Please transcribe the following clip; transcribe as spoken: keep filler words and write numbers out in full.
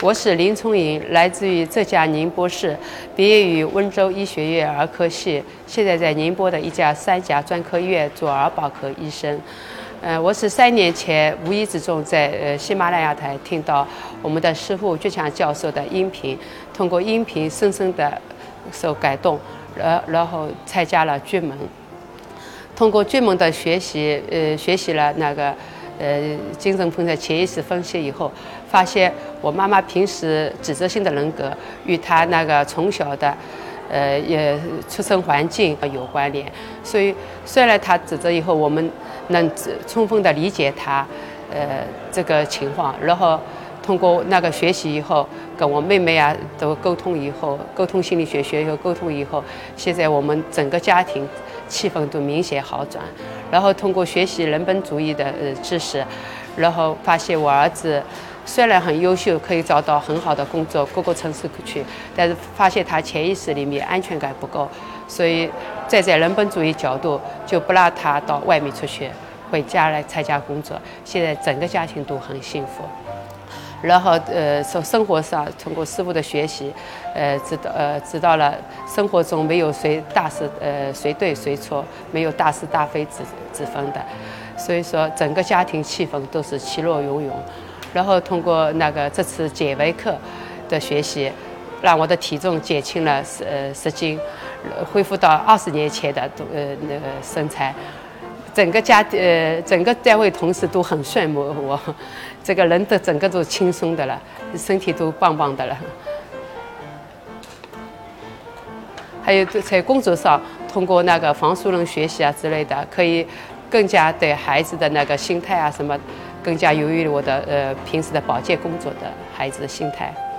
我是林聪颖，来自于浙江宁波市，毕业于温州医学院儿科系，现在在宁波的一家三甲专科医院做儿保科医生。呃，我是三年前无意之中在呃喜马拉雅台听到我们的师傅倔强教授的音频，通过音频深深的受感动，然然后参加了剧门。通过剧门的学习，呃，学习了那个呃精神分析、潜意识分析以后，发现我妈妈平时指责性的人格与她那个从小的。呃，也出生环境有关联，所以虽然他指责以后，我们能充分的理解他，呃，这个情况，然后通过那个学习以后，跟我妹妹啊都沟通以后，沟通心理学学以后沟通以后，现在我们整个家庭气氛都明显好转。然后通过学习人本主义的呃知识，然后发现我儿子。虽然很优秀，可以找到很好的工作，各个城市去，但是发现他潜意识里面安全感不够，所以站在人本主义角度，就不让他到外面出去，回家来参加工作。现在整个家庭都很幸福。然后呃，从生活上通过师傅的学习，呃，知道呃知道了生活中没有谁大是呃谁对谁错，没有大是大非之之分的，所以说整个家庭气氛都是其乐融融。然后通过那个这次减肥课的学习，让我的体重减轻了十呃十斤，恢复到二十年前的呃那个身材。整个家呃整个单位同事都很羡慕我，这个人的整个都轻松的了，身体都棒棒的了。还有在工作上，通过那个房书人学习啊之类的，可以更加对孩子的那个心态啊什么。更加由于我的呃平时的保健工作的孩子的心态。